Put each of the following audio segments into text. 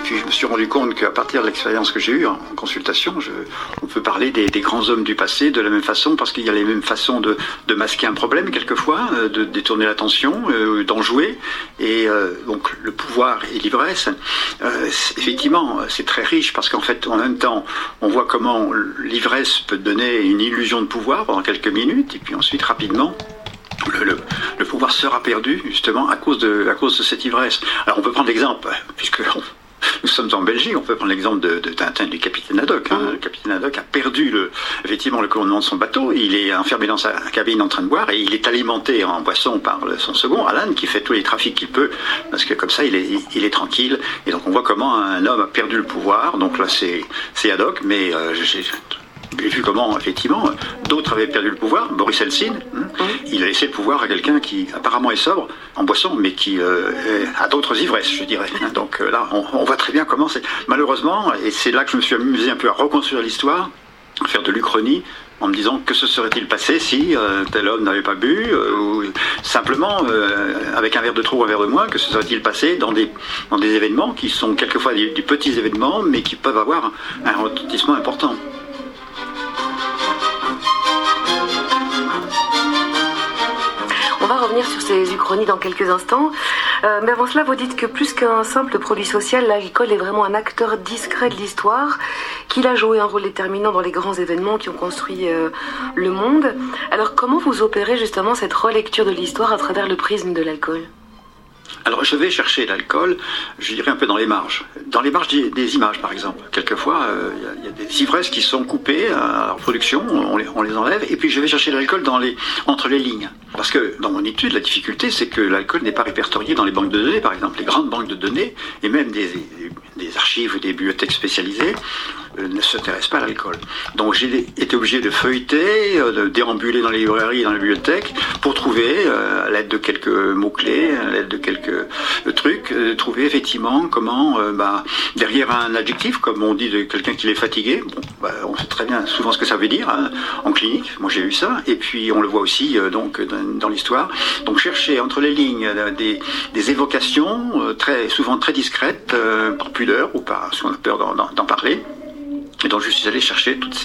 puis je me suis rendu compte qu'à partir de l'expérience que j'ai eue en consultation, on peut parler des grands hommes du passé de la même façon, parce qu'il y a les mêmes façons de masquer un problème quelquefois, de détourner l'attention, d'en jouer. Et donc le pouvoir et l'ivresse, effectivement, c'est très riche, parce qu'en fait, en même temps, on voit comment l'ivresse peut donner une illusion de pouvoir pendant quelques minutes, et puis ensuite, rapidement, le pouvoir sera perdu justement à cause de cette ivresse. Alors on peut prendre l'exemple, puisque nous sommes en Belgique, on peut prendre l'exemple de Tintin, du capitaine Haddock. Le capitaine Haddock a perdu effectivement le commandement de son bateau, il est enfermé dans sa cabine en train de boire, et il est alimenté en boisson par son second, Alan, qui fait tous les trafics qu'il peut, parce que comme ça il est tranquille. Et donc on voit comment un homme a perdu le pouvoir. Donc là c'est Haddock, mais j'ai vu comment, effectivement, d'autres avaient perdu le pouvoir. Boris Helsin, il a laissé le pouvoir à quelqu'un qui apparemment est sobre en boisson, mais qui a d'autres ivresses, je dirais. Donc là, on voit très bien comment c'est. Malheureusement, et c'est là que je me suis amusé un peu à reconstruire l'histoire, à faire de l'Uchronie, en me disant que se serait-il passé si tel homme n'avait pas bu, ou simplement avec un verre de trop ou un verre de moins, que se serait-il passé dans des événements qui sont quelquefois des petits événements, mais qui peuvent avoir un retentissement important. On va revenir sur ces uchronies dans quelques instants. Mais avant cela, vous dites que plus qu'un simple produit social, l'alcool est vraiment un acteur discret de l'histoire, qu'il a joué un rôle déterminant dans les grands événements qui ont construit le monde. Alors comment vous opérez justement cette relecture de l'histoire à travers le prisme de l'alcool ? Alors je vais chercher l'alcool, je dirais un peu dans les marges des images par exemple. Quelquefois, il y a des ivresses qui sont coupées à la reproduction, on les enlève, et puis je vais chercher l'alcool entre les lignes. Parce que dans mon étude, la difficulté, c'est que l'alcool n'est pas répertorié dans les banques de données, par exemple. Les grandes banques de données, et même des archives ou des bibliothèques spécialisées, ne s'intéressent pas à l'alcool. Donc j'ai été obligé de feuilleter, de déambuler dans les librairies et dans les bibliothèques pour trouver, à l'aide de quelques mots-clés, à l'aide de quelques trucs, trouver effectivement comment, derrière un adjectif, comme on dit de quelqu'un qui est fatigué, on sait très bien souvent ce que ça veut dire en clinique, moi j'ai eu ça, et puis on le voit aussi donc dans l'histoire. Donc chercher entre les lignes des évocations souvent très discrètes, par pudeur ou parce qu'on a peur d'en parler. Et donc je suis allé chercher tous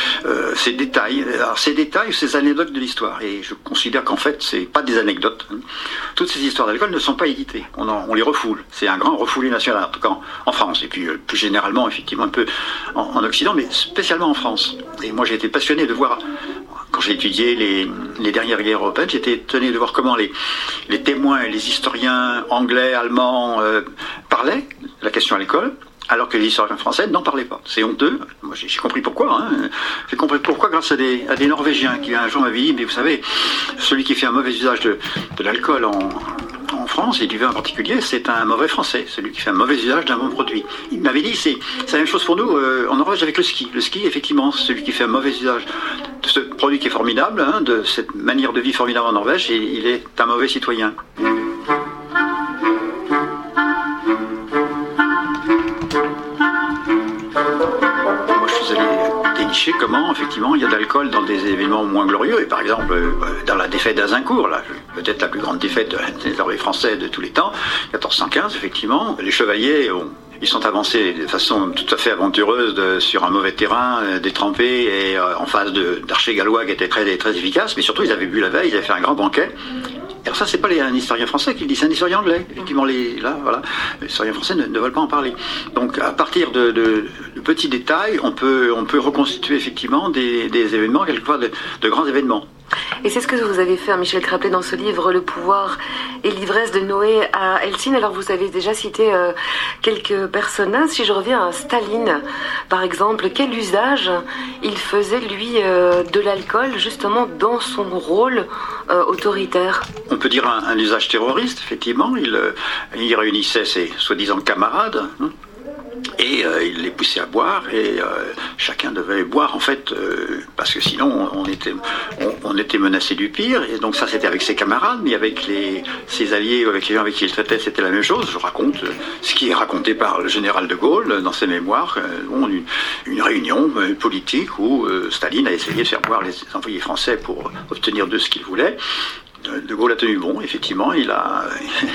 ces détails, alors ces détails, ces anecdotes de l'histoire. Et je considère qu'en fait, c'est pas des anecdotes. Toutes ces histoires d'alcool ne sont pas éditées. On les refoule. C'est un grand refoulé national, en tout cas en France. Et puis plus généralement, effectivement, un peu en Occident, mais spécialement en France. Et moi, j'ai été passionné de voir. Quand j'ai étudié les dernières guerres européennes, j'étais étonné de voir comment les témoins et les historiens anglais, allemands parlaient de la question à l'école, alors que les historiens français n'en parlaient pas. C'est honteux. Moi, j'ai compris pourquoi. J'ai compris pourquoi grâce à des Norvégiens qui un jour m'avaient dit, mais vous savez, celui qui fait un mauvais usage de l'alcool en France, et du vin en particulier, c'est un mauvais Français, celui qui fait un mauvais usage d'un bon produit. Il m'avait dit, c'est la même chose pour nous en Norvège avec le ski. Le ski, effectivement, celui qui fait un mauvais usage de ce produit qui est formidable, de cette manière de vie formidable en Norvège, et il est un mauvais citoyen. Comment, effectivement, il y a de l'alcool dans des événements moins glorieux. Et par exemple, dans la défaite d'Azincourt, peut-être la plus grande défaite des armées français de tous les temps, 1415, effectivement, les chevaliers ils sont avancés de façon tout à fait aventureuse sur un mauvais terrain, détrempé, et en face d'archers gallois qui étaient très, très efficaces, mais surtout ils avaient bu la veille, ils avaient fait un grand banquet. Alors ça, c'est pas un historien français qui le dit, c'est un historien anglais. Effectivement, les historiens français ne veulent pas en parler. Donc, à partir de petits détails, on peut reconstituer effectivement des événements, quelquefois de grands événements. Et c'est ce que vous avez fait, Michel Krappé, dans ce livre, Le pouvoir et l'ivresse de Noé à Helsin. Alors, vous avez déjà cité quelques personnages. Si je reviens à Staline, par exemple, quel usage il faisait, lui, de l'alcool, justement, dans son rôle autoritaire? On peut dire un usage terroriste, effectivement. Il réunissait ses soi-disant camarades, et il les poussait à boire, et chacun devait boire en fait, parce que sinon on était menacé du pire. Et donc ça, c'était avec ses camarades, mais avec ses alliés, avec les gens avec qui il traitait, c'était la même chose. Je raconte ce qui est raconté par le général de Gaulle dans ses mémoires, une réunion politique où Staline a essayé de faire boire les envoyés français pour obtenir d'eux ce qu'il voulait. De Gaulle a tenu bon, effectivement, il a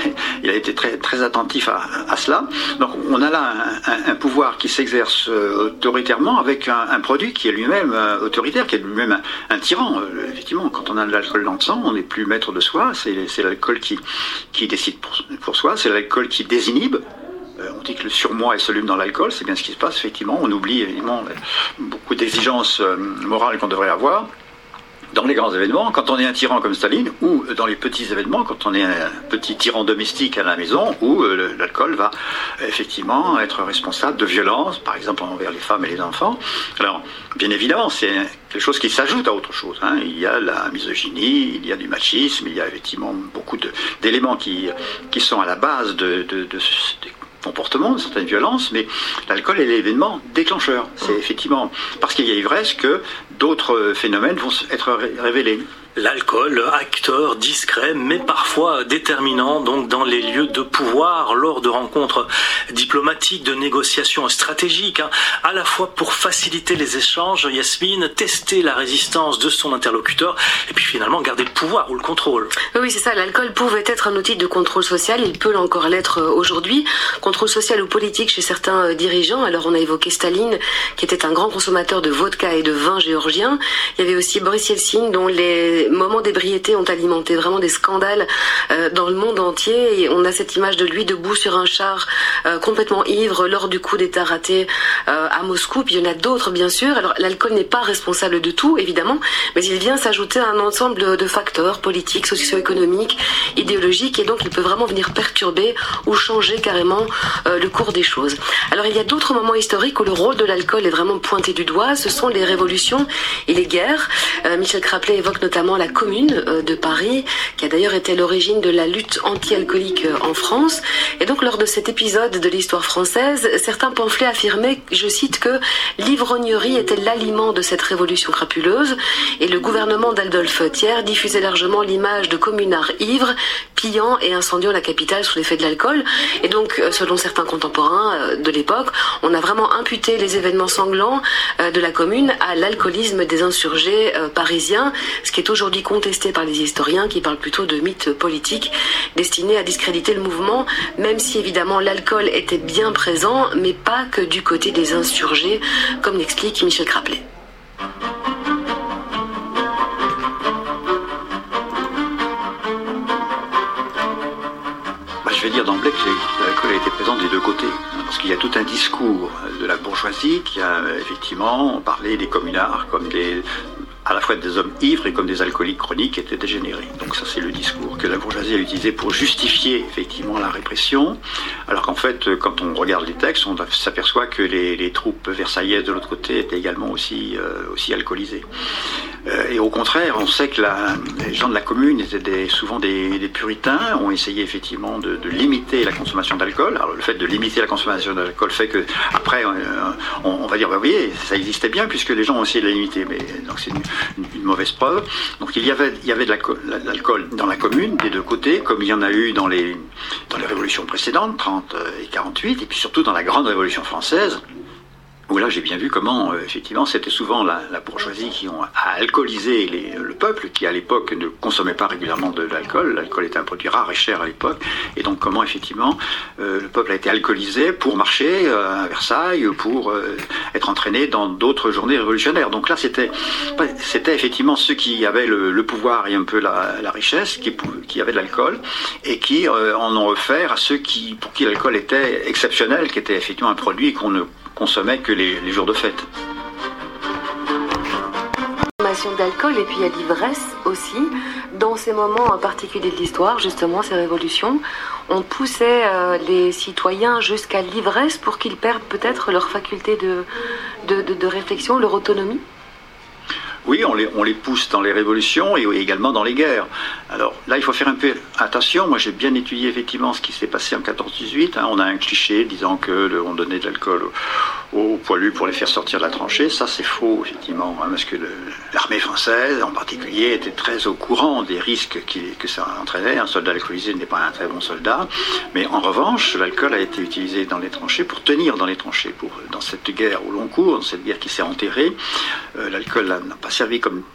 été très, très attentif à cela. Donc on a là un pouvoir qui s'exerce autoritairement avec un produit qui est lui-même autoritaire, qui est lui-même un tyran. Effectivement, quand on a de l'alcool dans le sang, on n'est plus maître de soi, c'est l'alcool qui décide pour soi, c'est l'alcool qui désinhibe. On dit que le surmoi est soluble dans l'alcool, c'est bien ce qui se passe, effectivement. On oublie évidemment beaucoup d'exigences morales qu'on devrait avoir. Dans les grands événements, quand on est un tyran comme Staline, ou dans les petits événements, quand on est un petit tyran domestique à la maison, où l'alcool va effectivement être responsable de violences, par exemple envers les femmes et les enfants. Alors, bien évidemment, c'est quelque chose qui s'ajoute à autre chose. Il y a la misogynie, il y a du machisme, il y a effectivement beaucoup d'éléments qui sont à la base des comportements, de certaines violences, mais l'alcool est l'événement déclencheur. C'est effectivement parce qu'il y a ivresse que d'autres phénomènes vont être révélés. L'alcool, acteur discret, mais parfois déterminant donc dans les lieux de pouvoir, lors de rencontres diplomatiques, de négociations stratégiques, à la fois pour faciliter les échanges, Yasmine, tester la résistance de son interlocuteur, et puis finalement garder le pouvoir ou le contrôle. Oui, c'est ça, l'alcool pouvait être un outil de contrôle social, il peut encore l'être aujourd'hui, contrôle social ou politique chez certains dirigeants. Alors on a évoqué Staline, qui était un grand consommateur de vodka et de vin géorgien. Il y avait aussi Boris Yeltsin, dont les moments d'ébriété ont alimenté vraiment des scandales dans le monde entier. Et on a cette image de lui debout sur un char complètement ivre lors du coup d'État raté à Moscou. Puis il y en a d'autres, bien sûr. Alors l'alcool n'est pas responsable de tout, évidemment, mais il vient s'ajouter à un ensemble de facteurs politiques, socio-économiques, idéologiques, et donc il peut vraiment venir perturber ou changer carrément le cours des choses. Alors il y a d'autres moments historiques où le rôle de l'alcool est vraiment pointé du doigt. Ce sont les révolutions et les guerres. Michel Craplet évoque notamment la Commune de Paris, qui a d'ailleurs été l'origine de la lutte anti-alcoolique en France. Et donc lors de cet épisode de l'histoire française, certains pamphlets affirmaient, je cite, que l'ivrognerie était l'aliment de cette révolution crapuleuse, et le gouvernement d'Adolphe Thiers diffusait largement l'image de communards ivres, pillant et incendiant la capitale sous l'effet de l'alcool. Et donc, selon certains contemporains de l'époque, on a vraiment imputé les événements sanglants de la Commune à l'alcoolisme des insurgés parisiens, ce qui est aujourd'hui contesté par les historiens qui parlent plutôt de mythes politiques destinés à discréditer le mouvement, même si évidemment l'alcool était bien présent, mais pas que du côté des insurgés, comme l'explique Michel Craplet. Je vais dire d'emblée que l'alcool a été présent des deux côtés, parce qu'il y a tout un discours de la bourgeoisie qui a effectivement parlé des communards comme à la fois des hommes ivres et comme des alcooliques chroniques qui étaient dégénérés. Donc ça, c'est le discours que la bourgeoisie a utilisé pour justifier effectivement la répression, alors qu'en fait, quand on regarde les textes, on s'aperçoit que les troupes versaillaises de l'autre côté étaient également aussi alcoolisées. Et au contraire, on sait que les gens de la Commune étaient souvent des puritains, ont essayé effectivement de limiter la consommation d'alcool. Alors le fait de limiter la consommation d'alcool fait que après, on va dire, bah, vous voyez, ça existait bien puisque les gens ont essayé de la limiter, mais donc c'est une mauvaise preuve. Donc il y avait de l'alcool dans la Commune des deux côtés, comme il y en a eu dans les révolutions précédentes, 30 et 48, et puis surtout dans la grande révolution française, où là j'ai bien vu comment effectivement c'était souvent la bourgeoisie qui a alcoolisé le peuple, qui à l'époque ne consommait pas régulièrement de l'alcool. L'alcool était un produit rare et cher à l'époque, et donc comment effectivement le peuple a été alcoolisé pour marcher à Versailles, pour être entraîné dans d'autres journées révolutionnaires. Donc là c'était effectivement ceux qui avaient le pouvoir et un peu la richesse, qui avaient de l'alcool, et qui en ont offert à ceux pour qui l'alcool était exceptionnel, qui était effectivement un produit qu'on ne consommait que les jours de fête. Consommation d'alcool, et puis il y a l'ivresse aussi. Dans ces moments en particulier de l'histoire, justement, ces révolutions, on poussait les citoyens jusqu'à l'ivresse pour qu'ils perdent peut-être leur faculté de réflexion, leur autonomie. Oui, on les pousse dans les révolutions et également dans les guerres. Alors là, il faut faire un peu attention. Moi, j'ai bien étudié effectivement ce qui s'est passé en 14-18. On a un cliché disant qu'on donnait de l'alcool aux poilus pour les faire sortir de la tranchée. Ça, c'est faux, effectivement, parce que l'armée française, en particulier, était très au courant des risques que ça entraînait. Un soldat alcoolisé n'est pas un très bon soldat. Mais en revanche, l'alcool a été utilisé dans les tranchées pour tenir dans les tranchées. Dans cette guerre au long cours, dans cette guerre qui s'est enterrée, l'alcool n'a pas servi comme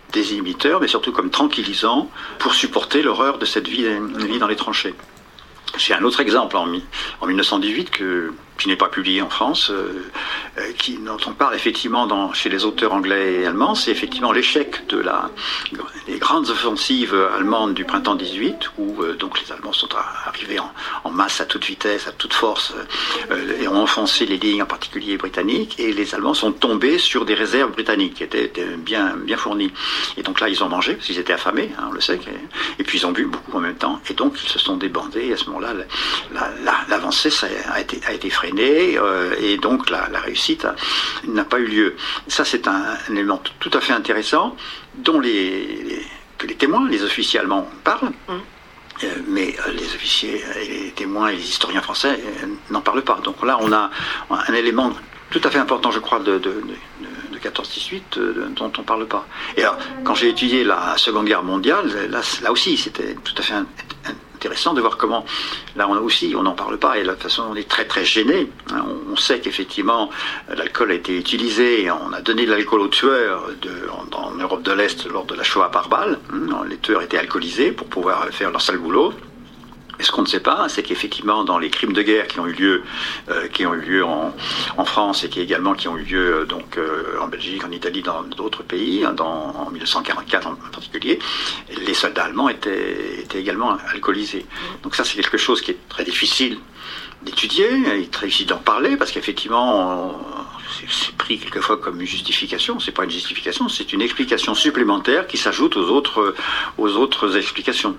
des inhibiteurs, mais surtout comme tranquillisants pour supporter l'horreur de cette vie dans les tranchées. J'ai un autre exemple en 1918 qui n'est pas publié en France, dont on parle effectivement chez les auteurs anglais et allemands, c'est effectivement l'échec des grandes offensives allemandes du printemps 18, où donc les Allemands sont arrivés en masse à toute vitesse, à toute force, et ont enfoncé les lignes en particulier britanniques, et les Allemands sont tombés sur des réserves britanniques qui étaient bien fournies. Et donc là, ils ont mangé, parce qu'ils étaient affamés, on le sait, et puis ils ont bu beaucoup en même temps, et donc ils se sont débandés, et à ce moment-là, l'avancée a été freinée, et donc la réussite n'a pas eu lieu. Ça, c'est un élément tout à fait intéressant dont que les témoins, les officiers allemands parlent, mais les officiers et les témoins et les historiens français n'en parlent pas. Donc là, on a un élément tout à fait important, je crois, de 14-18 dont on ne parle pas. Et alors, quand j'ai étudié la Seconde Guerre mondiale, là aussi, c'était tout à fait intéressant de voir comment, là on n'en parle pas, et de toute façon on est très très gêné. On sait qu'effectivement l'alcool a été utilisé, on a donné de l'alcool aux tueurs en Europe de l'Est lors de la Shoah par balle. Les tueurs étaient alcoolisés pour pouvoir faire leur sale boulot. Et ce qu'on ne sait pas, c'est qu'effectivement, dans les crimes de guerre qui ont eu lieu en France et qui ont eu lieu en Belgique, en Italie, dans d'autres pays, en 1944 en particulier, les soldats allemands étaient également alcoolisés. Donc ça, c'est quelque chose qui est très difficile d'étudier, et très difficile d'en parler, parce qu'effectivement, c'est pris quelquefois comme une justification. C'est pas une justification, c'est une explication supplémentaire qui s'ajoute aux autres explications.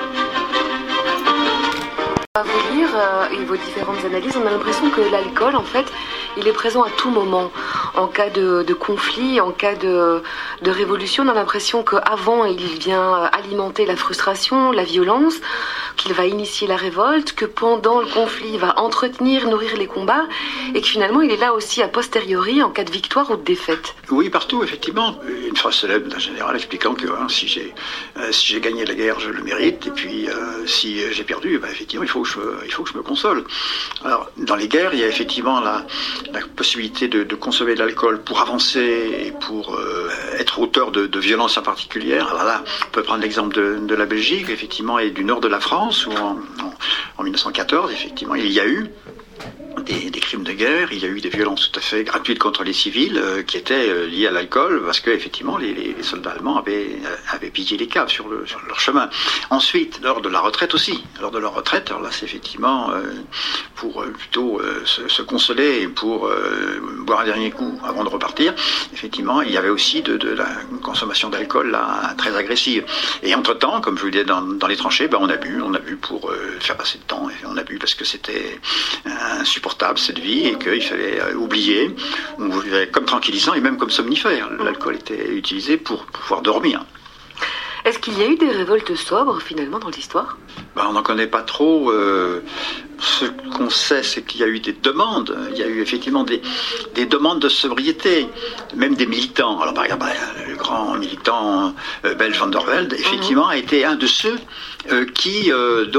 À vous lire et vos différentes analyses, on a l'impression que l'alcool, en fait, il est présent à tout moment. En cas de conflit, en cas de révolution, on a l'impression qu'avant, il vient alimenter la frustration, la violence, qu'il va initier la révolte, que pendant le conflit, il va entretenir, nourrir les combats, et que finalement, il est là aussi a posteriori, en cas de victoire ou de défaite. Oui, partout, effectivement. Une phrase célèbre d'un général expliquant que si j'ai gagné la guerre, je le mérite, et puis si j'ai perdu, effectivement, il faut que je me console. Alors, dans les guerres, il y a effectivement la possibilité de consommer de l'alcool pour avancer et pour être auteur de violences en particulier. Alors là, on peut prendre l'exemple de la Belgique, effectivement, et du nord de la France, où en 1914, effectivement, il y a eu des crimes de guerre, il y a eu des violences tout à fait gratuites contre les civils qui étaient liées à l'alcool, parce que effectivement les soldats allemands avaient pillé les caves sur leur chemin. Ensuite, lors de la retraite aussi, lors de leur retraite, alors là c'est effectivement pour plutôt se consoler et pour boire un dernier coup avant de repartir. Effectivement, il y avait aussi de la consommation d'alcool là, très agressive. Et entre-temps, comme je vous le disais, dans les tranchées, on a bu pour faire passer le temps, et on a bu parce que c'était insupportable cette vie et qu'il fallait oublier. On vivait comme tranquillisant et même comme somnifère. L'alcool était utilisé pour pouvoir dormir. Est-ce qu'il y a eu des révoltes sobres finalement dans l'histoire ? On n'en connaît pas trop. Ce qu'on sait, c'est qu'il y a eu des demandes. Il y a eu effectivement des demandes de sobriété, même des militants. Alors par exemple, le grand militant belge Van der Velde, effectivement, a été un de ceux qui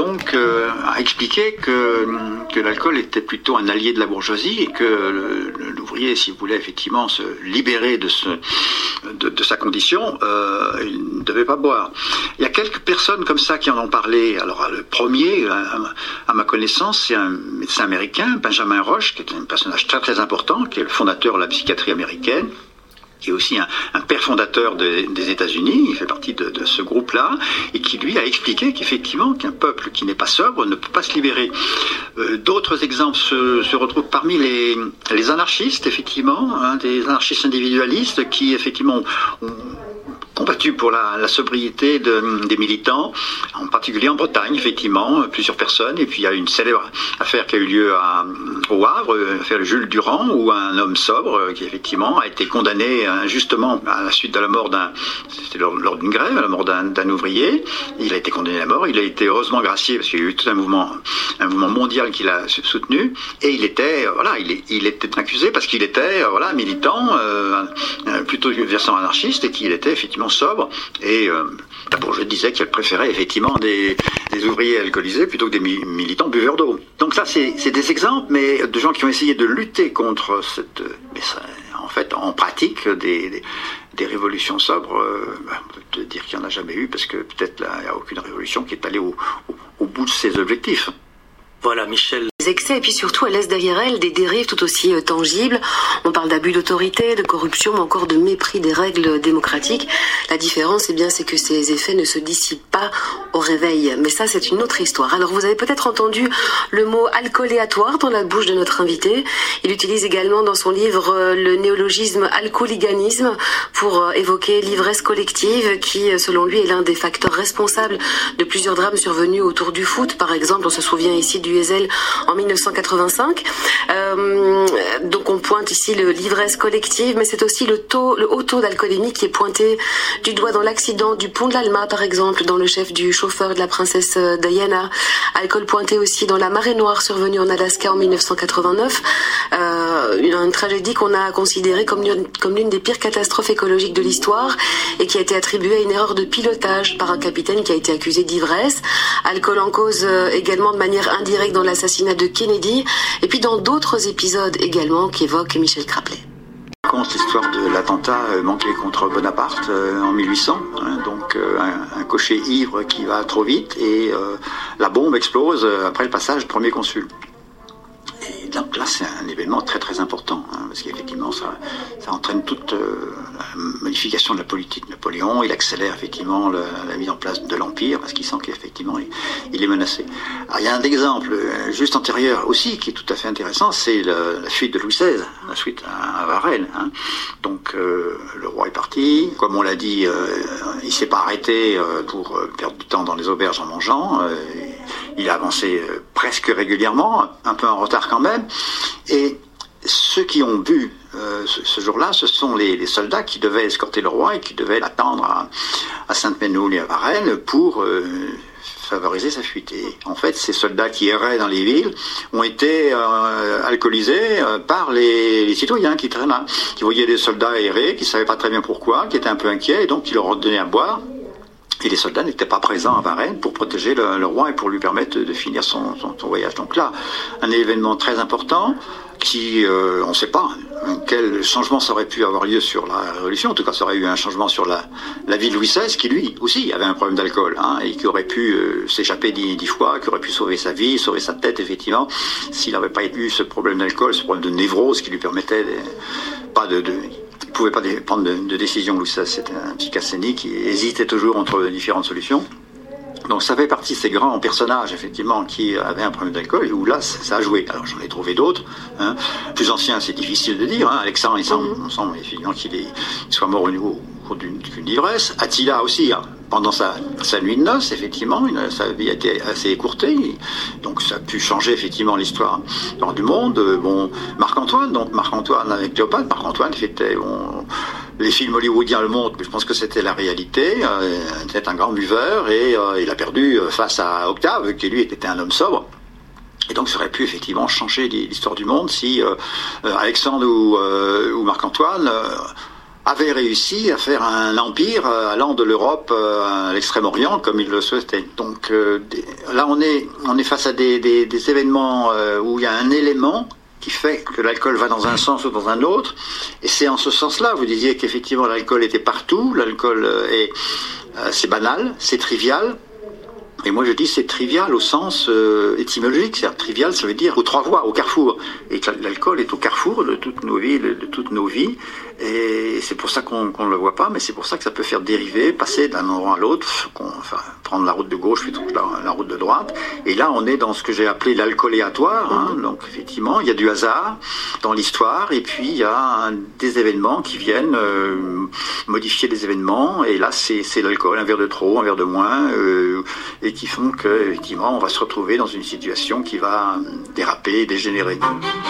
a expliqué que l'alcool était plutôt un allié de la bourgeoisie et que l'ouvrier, s'il voulait effectivement se libérer de sa condition, il ne devait pas boire. Il y a quelques personnes comme ça qui en ont parlé. Alors le premier, à ma connaissance, c'est un médecin américain, Benjamin Rush, qui est un personnage très très important, qui est le fondateur de la psychiatrie américaine, qui est aussi un père fondateur des États-Unis. Il fait partie de ce groupe-là, et qui lui a expliqué qu'effectivement qu'un peuple qui n'est pas sobre ne peut pas se libérer. D'autres exemples se retrouvent parmi les anarchistes, effectivement, des anarchistes individualistes qui effectivement ont combattu pour la sobriété des militants, en particulier en Bretagne, effectivement, plusieurs personnes. Et puis il y a une célèbre affaire qui a eu lieu au Havre, l'affaire Jules Durand, où un homme sobre, qui effectivement a été condamné injustement à la suite de la mort c'était lors d'une grève, à la mort d'un ouvrier. Il a été condamné à la mort, il a été heureusement gracié, parce qu'il y a eu tout un mouvement mondial qui l'a soutenu, et il était accusé parce qu'il était militant, plutôt versant anarchiste, et qu'il était effectivement sobre, et la bourgeoisie disait qu'elle préférait effectivement des ouvriers alcoolisés plutôt que des militants buveurs d'eau. Donc ça, c'est des exemples, mais de gens qui ont essayé de lutter contre cette... Mais ça, en fait, en pratique, des révolutions sobres, on peut te dire qu'il n'y en a jamais eu, parce que peut-être là, il n'y a aucune révolution qui est allée au bout de ses objectifs. Voilà, Michel. Des excès, et puis surtout, elle laisse derrière elle des dérives tout aussi tangibles. On parle d'abus d'autorité, de corruption, mais encore de mépris des règles démocratiques. La différence, c'est que ces effets ne se dissipent pas au réveil. Mais ça, c'est une autre histoire. Alors, vous avez peut-être entendu le mot alcooléatoire dans la bouche de notre invité. Il utilise également dans son livre le néologisme alcooliganisme pour évoquer l'ivresse collective qui, selon lui, est l'un des facteurs responsables de plusieurs drames survenus autour du foot. Par exemple, on se souvient ici du Heysel en 1985. Donc on pointe ici l'ivresse collective, mais c'est aussi le haut taux d'alcoolémie qui est pointé du doigt dans l'accident du pont de l'Alma, par exemple, dans le chef du chauffeur de la princesse Diana. Alcool pointé aussi dans la marée noire survenue en Alaska en 1989. Une tragédie qu'on a considérée comme l'une des pires catastrophes écologiques de l'histoire et qui a été attribuée à une erreur de pilotage par un capitaine qui a été accusé d'ivresse. Alcool en cause également de manière indirecte dans l'assassinat de Kennedy, et puis dans d'autres épisodes également qu'évoque Michel Craplet. On raconte l'histoire de l'attentat manqué contre Bonaparte en 1800, donc un cocher ivre qui va trop vite et la bombe explose après le passage du premier consul. Et donc là, c'est un événement très très important, parce qu'effectivement, ça entraîne toute la modification de la politique de Napoléon. Il accélère effectivement la mise en place de l'Empire, parce qu'il sent qu'effectivement, il est menacé. Alors, il y a un exemple juste antérieur aussi, qui est tout à fait intéressant, c'est la fuite de Louis XVI, la fuite à Varennes. Donc, le roi est parti. Comme on l'a dit, il s'est pas arrêté pour perdre du temps dans les auberges en mangeant. Il a avancé presque régulièrement, un peu en retard quand même. Et ceux qui ont bu ce jour-là, ce sont les soldats qui devaient escorter le roi et qui devaient l'attendre à Sainte-Menehould et à Varennes pour favoriser sa fuite. Et en fait, ces soldats qui erraient dans les villes ont été alcoolisés par les citoyens qui traînaient là, qui voyaient des soldats errer, qui ne savaient pas très bien pourquoi, qui étaient un peu inquiets, et donc qui leur donnaient à boire. Et les soldats n'étaient pas présents à Varennes pour protéger le roi et pour lui permettre de finir son voyage. Donc là, un événement très important qui, on ne sait pas quel changement ça aurait pu avoir lieu sur la Révolution. En tout cas, ça aurait eu un changement sur la vie de Louis XVI, qui lui aussi avait un problème d'alcool, et qui aurait pu s'échapper 10 fois, qui aurait pu sauver sa vie, sauver sa tête, effectivement, s'il n'avait pas eu ce problème d'alcool, ce problème de névrose qui lui permettait il ne pouvait pas prendre de décision. Louis XVI, c'était un psychasthénique qui hésitait toujours entre différentes solutions. Donc ça fait partie de ces grands personnages, effectivement, qui avaient un problème d'alcool, et où là, ça a joué. Alors j'en ai trouvé d'autres. Plus anciens, c'est difficile de dire. Alexandre, il semble effectivement qu'il soit mort au cours d'une ivresse. Attila aussi, pendant sa nuit de noces, effectivement, sa vie a été assez écourtée. Donc ça a pu changer, effectivement, l'histoire du monde. Marc-Antoine avec Cléopâtre. Marc-Antoine, les films hollywoodiens le montrent, mais je pense que c'était la réalité. C'était un grand buveur et il a perdu face à Octave, qui lui était un homme sobre. Et donc ça aurait pu effectivement changer l'histoire du monde si Alexandre ou Marc-Antoine avait réussi à faire un empire allant de l'Europe à l'Extrême-Orient comme il le souhaitait. Donc là on est face à des événements où il y a un élément qui fait que l'alcool va dans un sens ou dans un autre, et c'est en ce sens-là, vous disiez qu'effectivement l'alcool était partout, l'alcool c'est banal, c'est trivial, et moi je dis c'est trivial au sens étymologique, c'est-à-dire trivial ça veut dire aux trois voies, au carrefour, et que l'alcool est au carrefour de toutes nos vies, et c'est pour ça qu'on ne le voit pas, mais c'est pour ça que ça peut faire dériver, passer d'un endroit à l'autre, prendre la route de gauche plutôt que la route de droite, et là on est dans ce que j'ai appelé l'alcooléatoire, donc effectivement il y a du hasard dans l'histoire, et puis il y a des événements qui viennent modifier des événements, et là c'est l'alcool, un verre de trop, un verre de moins, et qui font que effectivement on va se retrouver dans une situation qui va déraper, dégénérer.